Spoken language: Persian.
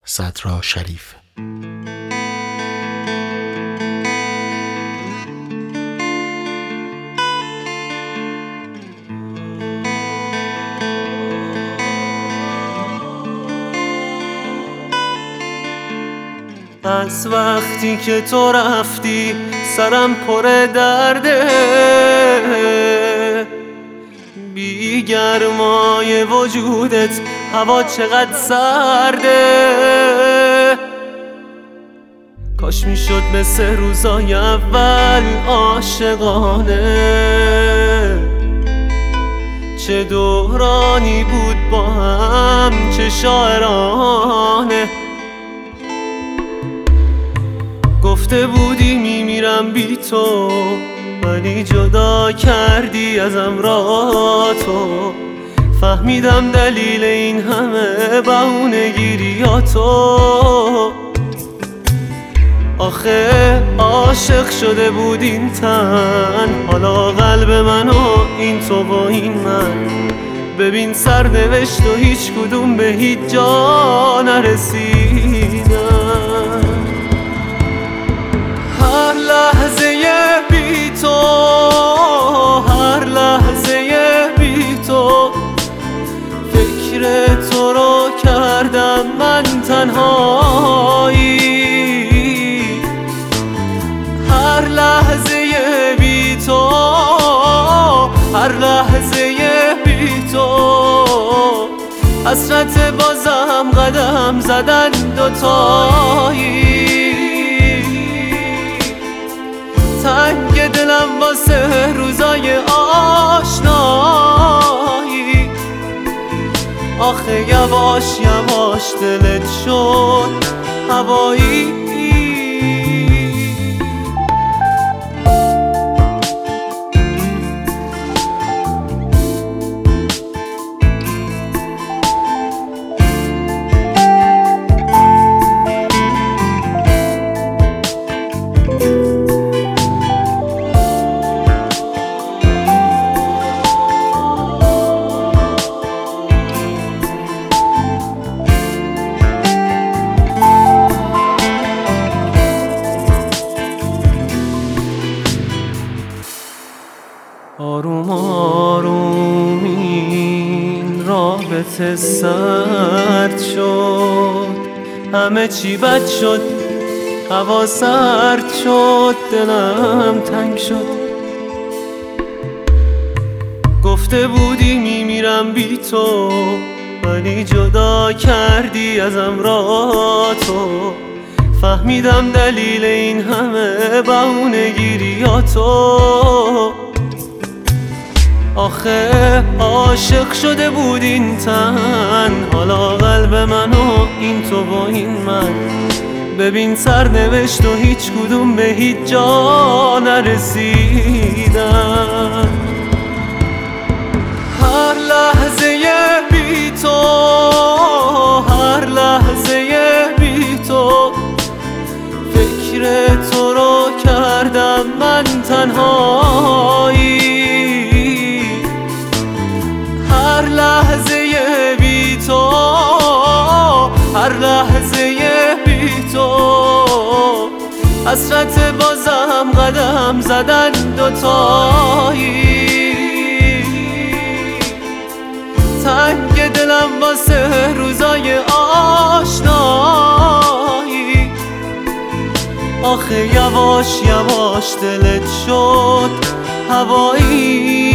صدرا شریف. از وقتی که تو رفتی سرم پر درده، بی گرمای وجودت هوا چقدر سرده. کاش میشد مثل روزای اول عاشقانه، چه دورانی بود با هم، چه شاعرانه. گفته بودی میمیرم بی تو، ولی جدا کردی ازم را تو. فهمیدم دلیل این همه بهونه‌گیریاتو. آخه عاشق شده بود این تن، حالا قلب من و این تو و این من. ببین سرنوشت و هیچ کدوم به هیچ جا نرسیدن. هر لحظه بی تو، هر لحظه بی تو، فکر تو رو کردم من تنهایی. هر لحظه بی تو، هر لحظه بی تو، حسرت بازم قدم زدن دوتایی. تنگ دلم واسه روزای آشنایی. آخه یواش یواش دلت شد هوایی. آروم آروم این رابطه سرد شد، همه چی بد شد، هوا سرد شد، دلم تنگ شد. گفته بودی میمیرم بی تو، ولی جدا کردی ازم را تو. فهمیدم دلیل این همه بهونه‌گیریاتو. آخه عاشق شده بود این تن، حالا قلب من و این تو و این من. ببین سرنوشت و هیچ کدوم به هیچ جا نرسیدن. هر لحظه بی تو، هر لحظه بی تو، فکر تو رو کردم من تنهایی. هر لحظه بی تو، هر لحظه بی تو، حسرت بازم قدم زدن دوتایی. تنگ دلم واسه روزای آشنایی. آخه یواش یواش دلت شد هوایی.